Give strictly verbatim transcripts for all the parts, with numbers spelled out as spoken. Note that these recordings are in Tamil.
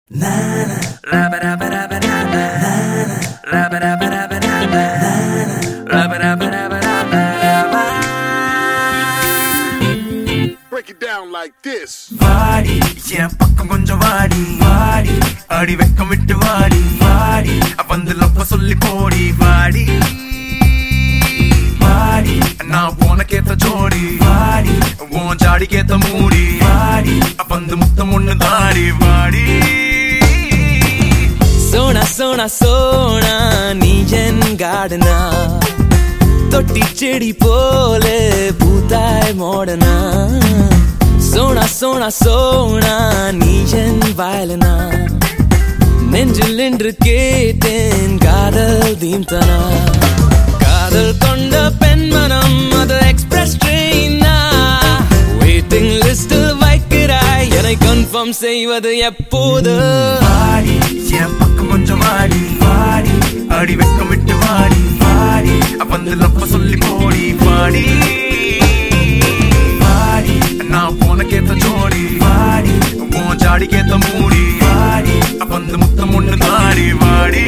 Break it down like this. வாடி என் பக்கம் கொஞ்சம் வாடி வாடி அடி வெக்கம் விட்டு வாடி வாடி வந்து லப்ப சொல்லி போடி வாடி வாடி நான் உனக்கேத்த ஜோடி வாடி உன் ஜாடிக்கேத்த மூடி வாடி வந்து முத்தம் ஒண்ணு தாடி வாடி சோனா சோனா சோனா நீ என் கார்டனா தொட்டி செடி போல பூத்தாய் மோடனா சோனா சோனா சோனா நீ என் வயலனா நெஞ்சில் நின்று கேட்டேன் காதல் தீம்தனா காதல் கொண்ட பெண்மனம் அது எக்ஸ்பிரஸ் ட்ரெயினா வெயிட்டிங் லிஸ்டில் வைக்கிறாய் என்னை கன்ஃபார்ம் செய்வது எப்போது வாடி என் பக்கம் கொஞ்சம் வாடி வாடி அடி வெக்கம் விட்டு வாடி வாடி வந்து லப்ப சொல்லி போடி வாடி வாடி நான் உனக்கேத்த ஜோடி வாடி உன் ஜாடிக்கேத்த மூடி வாடி வந்து முத்தம் ஒண்ணு தாடி வாடி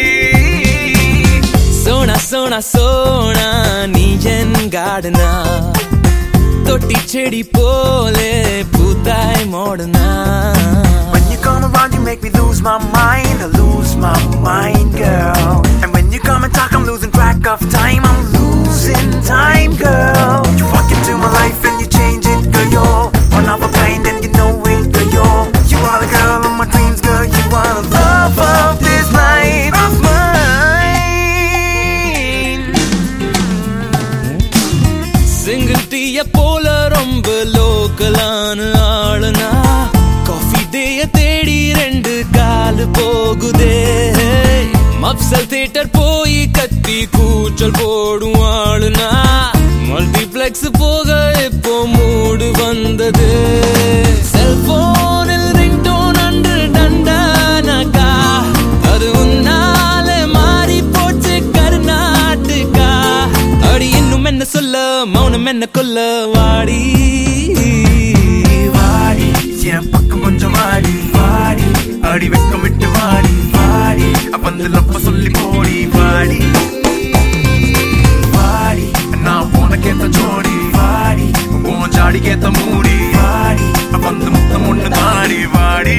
சோனா சோனா சோனா நீ என் கார்டனா தொட்டி செடி போல பூத்தாய் மோடனா When you come around you make me lose my mind, I lose my mind, girl. And when you come and talk I'm losing track of time, I'm losing time, girl. You walk into my life and you change it, girl. You're one of a kind and you know it, girl. You're, you are the girl of my dreams, girl. You are the love of this life of mine. Single டீய போல ரொம்ப லோக்கலான ஆளுனா காஃபி டேய தேடி ரெண்டு காலு போகுதே மப்சல் தியேட்டர் போய் கத்தி கூச்சல் போடும் ஆளுனா மல்டிப்ளெக்ஸ் போக இப்போ மூடு வந்தது செல்போனில் ரிங்டோன் அன்று டண்டானாக்கா அது உன்னால மாறி போச்சு கர்நாடகா அடி இன்னும் என்ன சொல்ல மௌனம் என்ன கொல்ல வாடி வாடி என் பக்கம் கொஞ்சம் வாடி வாடி அடி வெக்கம் விட்டு வாடி வாடி வந்து லப்ப சொல்லி போடி வாடி வாடி நான் உனக்கேத்த ஜோடி வாடி உன் ஜாடிக்கேத்த மூடி வாடி வந்து முத்தம் ஒண்ணு தாடி வாடி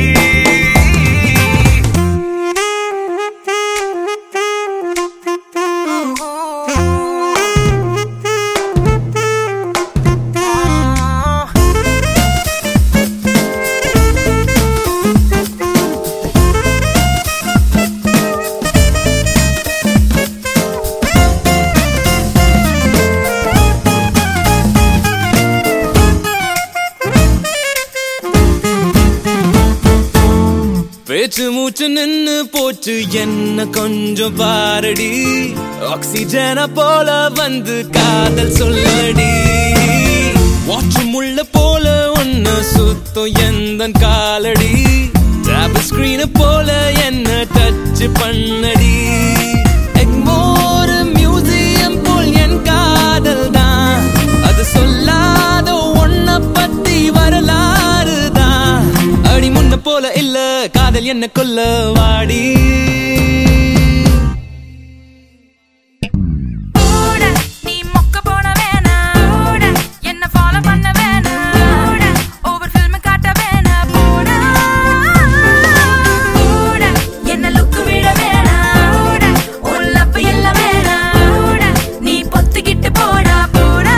பேச்சு மூச்சு நின்னு போச்சு என்ன கொஞ்சம் பாரடி ஆக்சிஜன போல வந்து காதல் சொல்லடி வாட்ச் முள்ள போல ஒன்னு சுத்தம் எந்த காலடி டேபிள் ஸ்கிரீன் போல என்ன டச் பண்ணடி எக்மோர் மியூசியம் போல் என் காதல் தான் அது சொல்லாத ஒன்ன பத்தி வரலாறு தான் அடி முன்ன போல இல்ல காதல் என்ன கொல்ல வாடி நீ மொக்க போன வேணா என்ன ஃபாலோ பண்ண வேணா ஓவர் ஃபில்ம் காட்ட வேணா போடா என்ன லுக் விட வேணா உள்ளப்ப எல்லாம் வேணா நீ பொத்துக்கிட்டு போடா போடா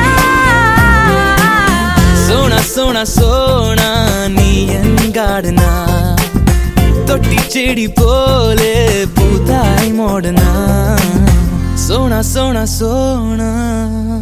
சோனா சோனா சோனா நீ என் கார்டனா தொட்டி செடி போல பூத்தாய் மோடனா சோனா சோனா சோனா